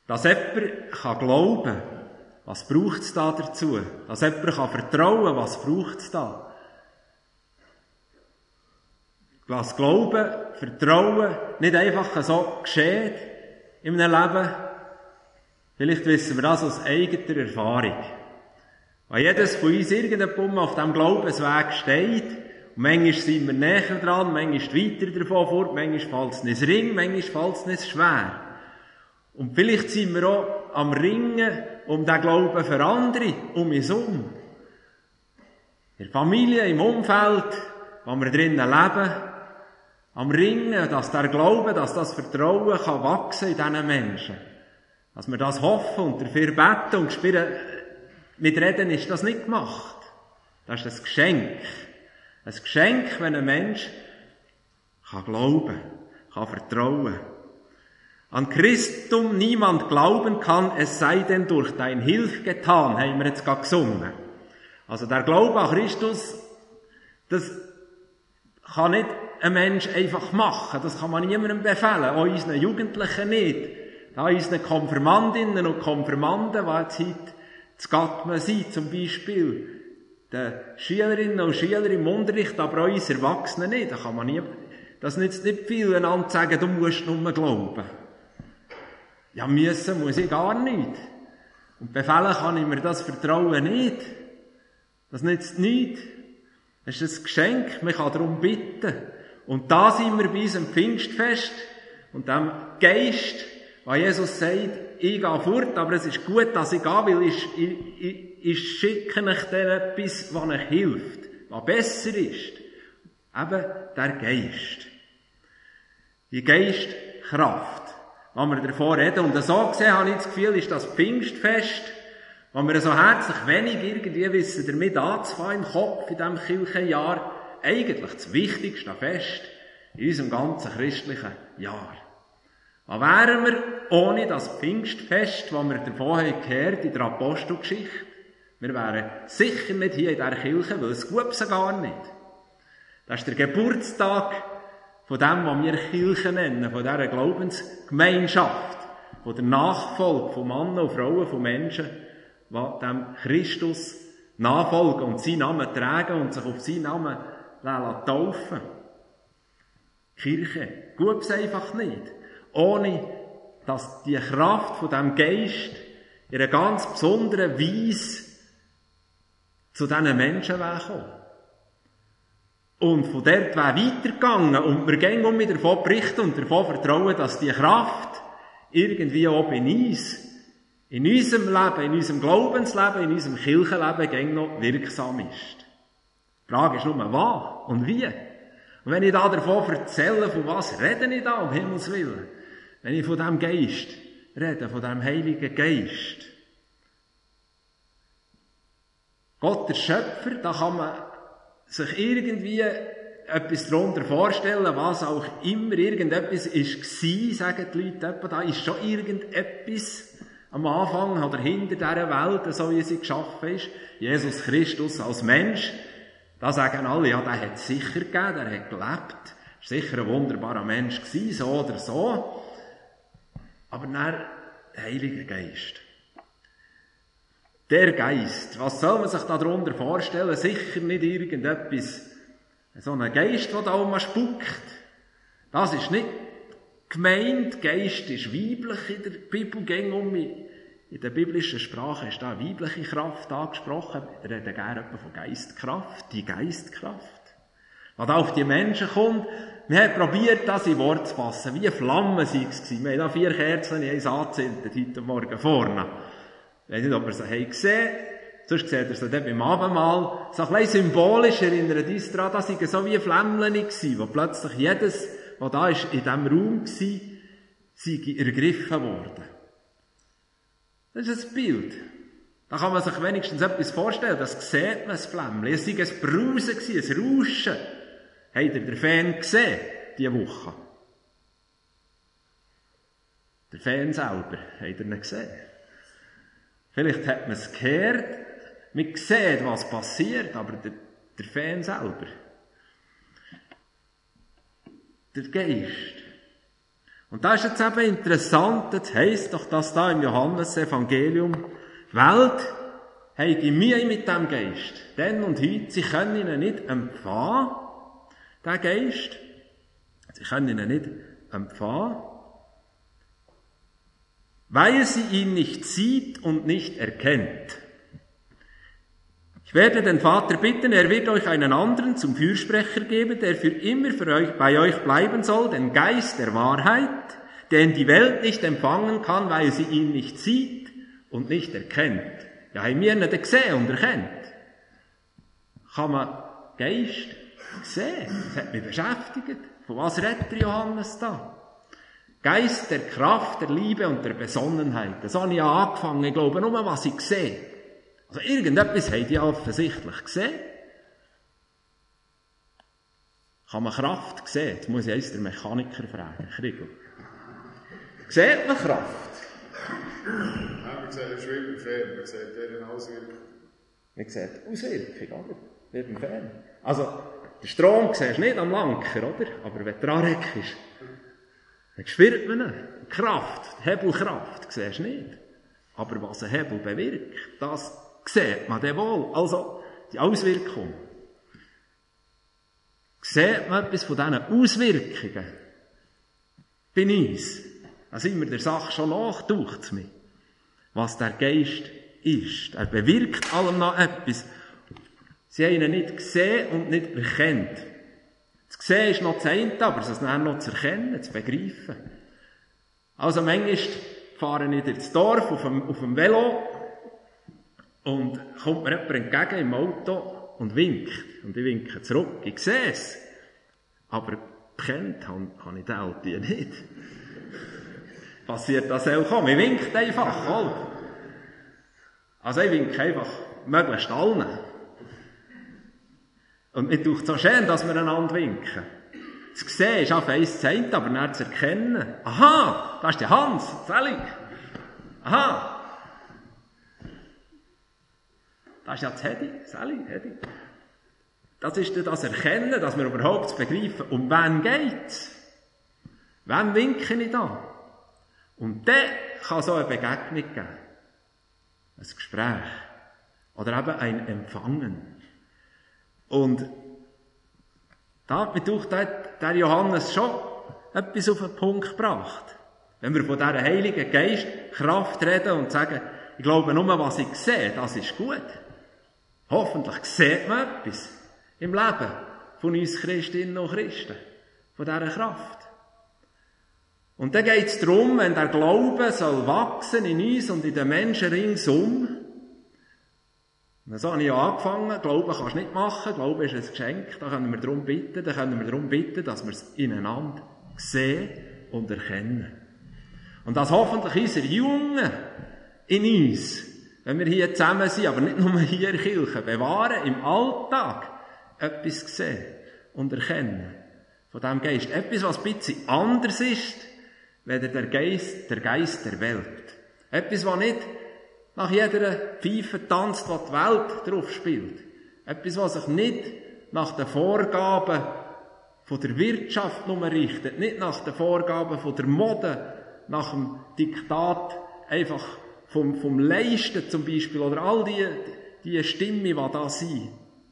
Dass jemand glauben kann, was braucht es da dazu? Dass jemand vertrauen kann, was braucht es da? Dass Glauben, Vertrauen nicht einfach so geschieht in einem Leben. Vielleicht wissen wir das aus eigener Erfahrung. Weil jedes von uns irgendein auf diesem Glaubensweg steht, und manchmal sind wir näher dran, manchmal weiter davon fort, manchmal fällt es nicht ring, manchmal fällt es nicht schwer. Und vielleicht sind wir auch am Ringen um den Glauben für andere, um uns herum. In der Familie, im Umfeld, wo wir drinnen leben, am Ringen, dass der Glaube, dass das Vertrauen kann wachsen in diesen Menschen. Dass wir das hoffen und dafür beten und spüren, mit Reden ist das nicht gemacht. Das ist ein Geschenk. Ein Geschenk, wenn ein Mensch kann glauben, kann vertrauen. An Christum niemand glauben kann, es sei denn durch dein Hilf getan, haben wir jetzt gerade gesungen. Also der Glaube an Christus, das kann nicht ein Mensch einfach machen. Das kann man niemandem befehlen, auch unseren Jugendlichen nicht. Da unseren Konfirmandinnen und Konfirmanden, die jetzt heute zu Gatmen sind, zum Beispiel, den Schülerinnen und Schülern im Unterricht, aber auch uns Erwachsenen nicht. Da kann man das nützt nicht viel, einander zu sagen, du musst nur glauben. Ja, müssen muss ich gar nicht. Und befehlen kann ich mir das Vertrauen nicht. Das nützt nichts. Das ist ein Geschenk, man kann darum bitten. Und da sind wir bei unserem Pfingstfest und dem Geist, weil Jesus sagt, ich gehe fort, aber es ist gut, dass ich gehe, weil ich schicke euch dann etwas, was euch hilft, was besser ist. Eben der Geist. Die Geistkraft, wenn wir davon reden. Und so gesehen habe ich das Gefühl, ist das Pfingstfest, wo wir so herzlich wenig irgendwie wissen, damit anzufangen im Kopf in diesem Kirchenjahr, eigentlich das wichtigste Fest in unserem ganzen christlichen Jahr. Was wären wir ohne das Pfingstfest, das wir davon haben gehört in der Apostelgeschichte? Wir wären sicher nicht hier in dieser Kirche, weil es gibt es gar nicht. Das ist der Geburtstag von dem, was wir Kirche nennen, von dieser Glaubensgemeinschaft, von der Nachfolge von Männern und Frauen, von Menschen, die dem Christus nachfolgen und seinen Namen tragen und sich auf seinen Namen taufen. Kirche gibt es einfach nicht. Ohne, dass die Kraft von diesem Geist in einer ganz besonderen Weise zu diesen Menschen kommen. Und von dort wäre weitergegangen und wir gehen um wieder davon berichten und davon vertrauen, dass die Kraft irgendwie auch bei uns, in unserem Leben, in unserem Glaubensleben, in unserem Kirchenleben noch wirksam ist. Die Frage ist nur, wann und wie. Und wenn ich da davon erzähle, von was rede ich da, um Himmels Willen? Wenn ich von diesem Geist rede, von diesem Heiligen Geist. Gott, der Schöpfer, da kann man sich irgendwie etwas darunter vorstellen, was auch immer irgendetwas war, sagen die Leute, da ist schon irgendetwas am Anfang oder hinter dieser Welt, so wie sie geschaffen ist. Jesus Christus als Mensch, da sagen alle, ja, der hat es sicher gegeben, der hat gelebt, ist sicher ein wunderbarer Mensch gewesen, so oder so. Aber dann der Heilige Geist. Der Geist, was soll man sich da darunter vorstellen? Sicher nicht irgendetwas, so ein Geist, der da oben spuckt. Das ist nicht gemeint. Geist ist weiblich in der Bibel, in der biblischen Sprache ist da eine weibliche Kraft angesprochen. Wir reden gerne von Geistkraft, die Geistkraft. Was da auf die Menschen kommt, wir haben probiert, das in Wort zu fassen. Wie Flammen waren es. Wir haben da 4 Kerzen in eins angezündet heute Morgen vorne. Ich weiß nicht, ob ihr sie gesehen habt. Sonst seht ihr sie dann beim Abendmahl. So ein bisschen symbolisch erinnert uns daran, dass sie so wie Flämmchen waren, wo plötzlich jedes, was da ist, in diesem Raum war, sei ergriffen worden. Das ist ein Bild. Da kann man sich wenigstens etwas vorstellen. Das sieht man, das Flämmchen. Es war ein Brausen, ein Rauschen. Habt ihr den Fan gesehen, diese Woche? Der Fan selber, habt ihr ihn gesehen? Vielleicht hat man es gehört, man sieht, was passiert, aber der Fan selber. Der Geist. Und das ist jetzt eben interessant, das heisst doch, dass da im Johannesevangelium die Welt habe Mühe mit dem Geist. Denn und heute, sie können ihn nicht empfangen, den Geist. Sie können ihn nicht empfangen, weil sie ihn nicht sieht und nicht erkennt. Ich werde den Vater bitten, er wird euch einen anderen zum Fürsprecher geben, der für immer bei euch bleiben soll, den Geist der Wahrheit, den die Welt nicht empfangen kann, weil sie ihn nicht sieht und nicht erkennt. Ja, haben wir ihn nicht gesehen und erkennt? Kann man Geist sehen? Das hat mich beschäftigt. Von was redet der Johannes da? Geist der Kraft, der Liebe und der Besonnenheit. Das habe ich ja angefangen, ich glaube nur, was ich sehe. Also irgendetwas haben die offensichtlich gesehen. Kann man Kraft sehen? Jetzt muss ich eins der Mechaniker fragen. Kriegel. Sieht man Kraft? Ja, man sieht schwimmen fern, man sieht deren Auswirkung. Man sieht Auswirkung, oder? Wie beim Fern. Also, den Strom siehst du nicht am Lanker, oder? Aber wenn du anreckst, dann spürt man ihn. Kraft, Hebelkraft, siehst du nicht. Aber was ein Hebel bewirkt, das sieht man dann wohl. Also, die Auswirkung. Sieht man etwas von diesen Auswirkungen bei uns? Da sind wir der Sache schon nach, taucht es mir. Was der Geist ist. Er bewirkt allem noch etwas. Sie haben ihn nicht gesehen und nicht erkannt. Das Sehen ist noch das eine, aber es dann noch zu erkennen, zu begreifen. Also manchmal fahre ich durchs Dorf auf dem Velo und kommt mir jemand entgegen im Auto und winkt. Und ich winke zurück. Ich sehe es. Aber gekannt habe ich den Alten nicht. Passiert das auch kommen. Ich winke einfach, oder? Also ich winke einfach möglichst allen. Und mir tut es so schön, dass wir einander winken. Das Sehen ist auf eins zu sein, aber nicht zu erkennen. Aha, das ist der Hans, Selig. Aha. Das ist ja das Hedi, Selig, Hedi. Das ist das Erkennen, dass wir überhaupt begreifen, um wen geht's? Wem winke ich da? Und dann kann so eine Begegnung geben. Ein Gespräch. Oder eben ein Empfangen. Und da hat mir durch der Johannes schon etwas auf den Punkt gebracht. Wenn wir von dieser Heiligen Geist Kraft reden und sagen, ich glaube nur, was ich sehe, das ist gut. Hoffentlich sieht man etwas im Leben von uns Christinnen und Christen. Von dieser Kraft. Und dann geht es darum, wenn der Glaube soll wachsen in uns und in den Menschen ringsum. Und so habe ich ja angefangen. Glauben kannst du nicht machen. Glauben ist ein Geschenk. Da können wir darum bitten. Dass wir es ineinander sehen und erkennen. Und dass hoffentlich unsere Jungen in uns, wenn wir hier zusammen sind, aber nicht nur hier in der Kirche, bewahren, im Alltag etwas sehen und erkennen. Von diesem Geist. Etwas, was ein bisschen anders ist, weder der Geist der Welt. Etwas, was nicht nach jeder Pfeife tanzt, was die Welt drauf spielt. Etwas, was sich nicht nach den Vorgaben von der Wirtschaft nur richtet, nicht nach den Vorgaben von der Mode, nach dem Diktat einfach vom Leisten zum Beispiel, oder all die Stimmen, die da sind.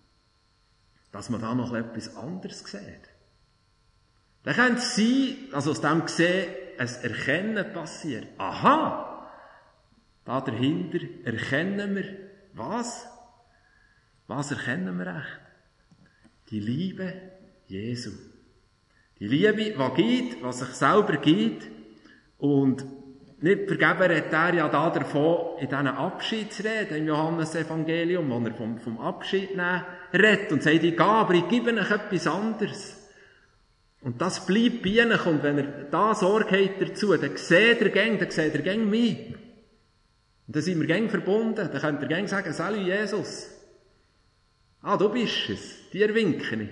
Dass man da noch etwas anderes sieht. Dann könnte es sein, dass aus dem Gesehen ein Erkennen passiert. Aha! Da dahinter erkennen wir, was? Was erkennen wir echt? Die Liebe Jesu. Die Liebe, die gibt, was sich selber gibt. Und nicht vergeben redet er ja da davon in diesen Abschiedsreden im Johannesevangelium, wo er vom Abschied nehmen redet und sagt, ich gehe, aber ich gebe euch etwas anderes. Und das bleibt bei ihnen, und wenn er da Sorge hat dazu, dann seht ihr gäng mich. Und dann sind wir gäng verbunden, dann könnt ihr gäng sagen, Salut Jesus. Ah, du bist es, dir winke ich.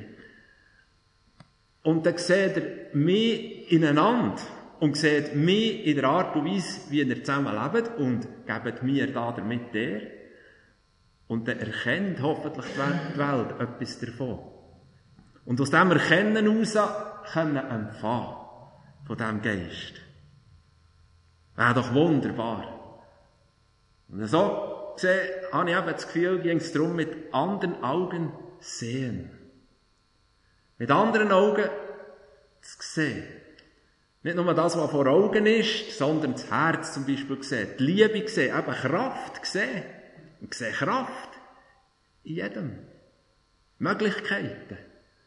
Und dann seht ihr mich ineinander und seht mich in der Art und Weise, wie ihr zusammen lebt, und gebt mir da damit der. Und dann erkennt hoffentlich die Welt etwas davon. Und aus dem Erkennen heraus können empfangen. von diesem Geist. Wäre doch wunderbar. Und so gesehen, habe ich eben das Gefühl, ging es darum, mit anderen Augen sehen. Mit anderen Augen zu sehen. Nicht nur das, was vor Augen ist, sondern das Herz zum Beispiel sehen. Die Liebe sehen, eben Kraft sehen. Und sehen Kraft in jedem. Möglichkeiten.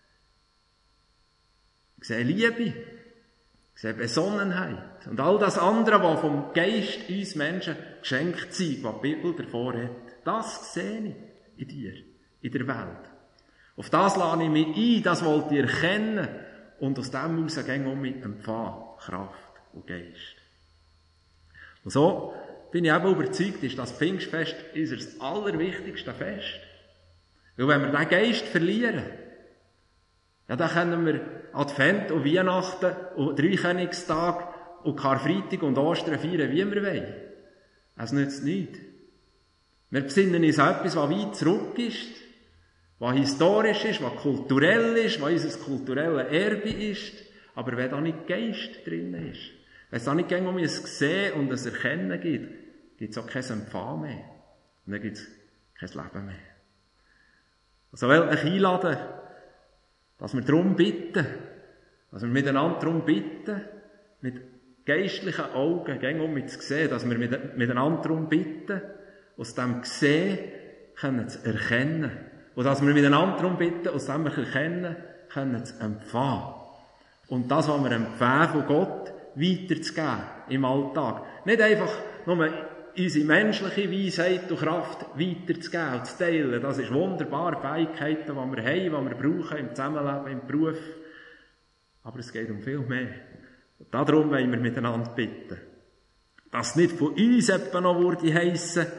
Sehen Liebe. Sehen Besonnenheit. Und all das andere, was vom Geist uns Menschen geschenkt sind, was die Bibel davor hat. Das sehe ich in dir, in der Welt. Auf das lade ich mich ein, das wollt ihr erkennen. Und aus dem heraus gehen wir mit empfangen, Kraft und Geist. Und so bin ich eben überzeugt, ist das Pfingstfest unser allerwichtigste Fest. Weil wenn wir diesen Geist verlieren, ja, dann können wir Advent und Weihnachten und Dreikönigstag und Karfreitag und Ostern feiern, wie wir wollen. Es nützt nichts. Wir besinnen uns an etwas, was weit zurück ist, was historisch ist, was kulturell ist, was unser kulturelles Erbe ist, aber wenn da nicht Geist drin ist, wenn es da nicht um ein Sehen und ein Erkennen gibt, gibt es auch kein Empfangen mehr. Und dann gibt es kein Leben mehr. Also will ich einladen, dass wir darum bitten, dass wir miteinander darum bitten, mit geistlichen Augen, gegen mit zu sehen, dass wir miteinander darum bitten, aus dem Gesehen können zu erkennen. Und dass wir miteinander darum bitten, aus dem wir erkennen, können zu empfangen. Und das, was wir empfangen von Gott, weiterzugeben im Alltag. Nicht einfach nur unsere menschliche Weisheit und Kraft weiterzugeben und zu teilen. Das ist wunderbar, Fähigkeiten, die wir haben, die wir brauchen im Zusammenleben, im Beruf. Aber es geht um viel mehr. Und darum wollen wir miteinander bitten. Dass nicht von uns etwa noch würde heissen,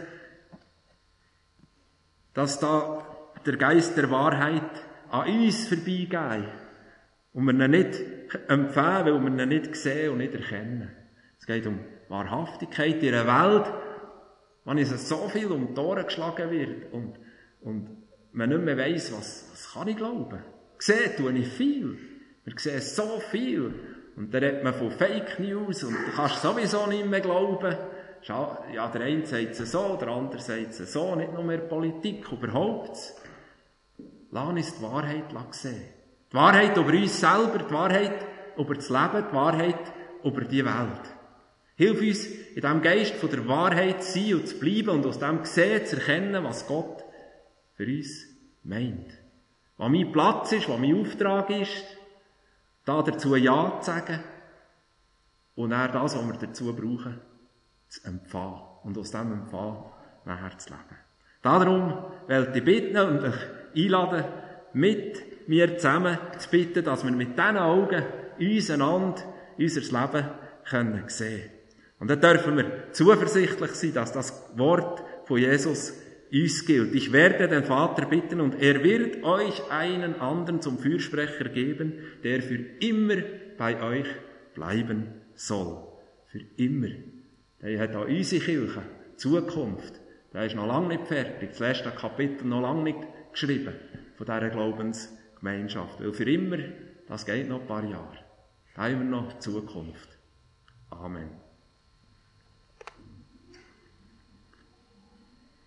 dass da der Geist der Wahrheit an uns vorbeigeht und wir ihn nicht empfehlen, weil wir ihn nicht sehen und nicht erkennen. Es geht um Wahrhaftigkeit in einer Welt, wenn es so viel um die Ohren geschlagen wird und man nicht mehr weiss, was kann ich glauben. Sehen tue ich viel. Wir sehen so viel. Und dann redet man von Fake News und du kannst sowieso nicht mehr glauben. Ja, der eine sagt es so, der andere sagt es so, nicht nur mehr Politik, überhaupt. Lass uns die Wahrheit sehen. Die Wahrheit über uns selber, die Wahrheit über das Leben, die Wahrheit über die Welt. Hilf uns, in diesem Geist von der Wahrheit zu sein und zu bleiben und aus dem Gesehen zu erkennen, was Gott für uns meint. Was mein Platz ist, was mein Auftrag ist, da dazu Ja zu sagen und dann das, was wir dazu brauchen, zu empfangen und aus dem Empfangen nachher zu leben. Darum wollte ich bitten und euch einladen, mit mir zusammen zu bitten, dass wir mit diesen Augen uns einander, unser Leben sehen können. Und dann dürfen wir zuversichtlich sein, dass das Wort von Jesus uns gilt. Ich werde den Vater bitten und er wird euch einen anderen zum Fürsprecher geben, der für immer bei euch bleiben soll. Für immer. Der hat auch unsere Kirche, Zukunft. Der ist noch lange nicht fertig. Das letzte Kapitel noch lange nicht geschrieben von dieser Glaubensgemeinschaft. Weil für immer, das geht noch ein paar Jahre. Da haben wir noch Zukunft. Amen.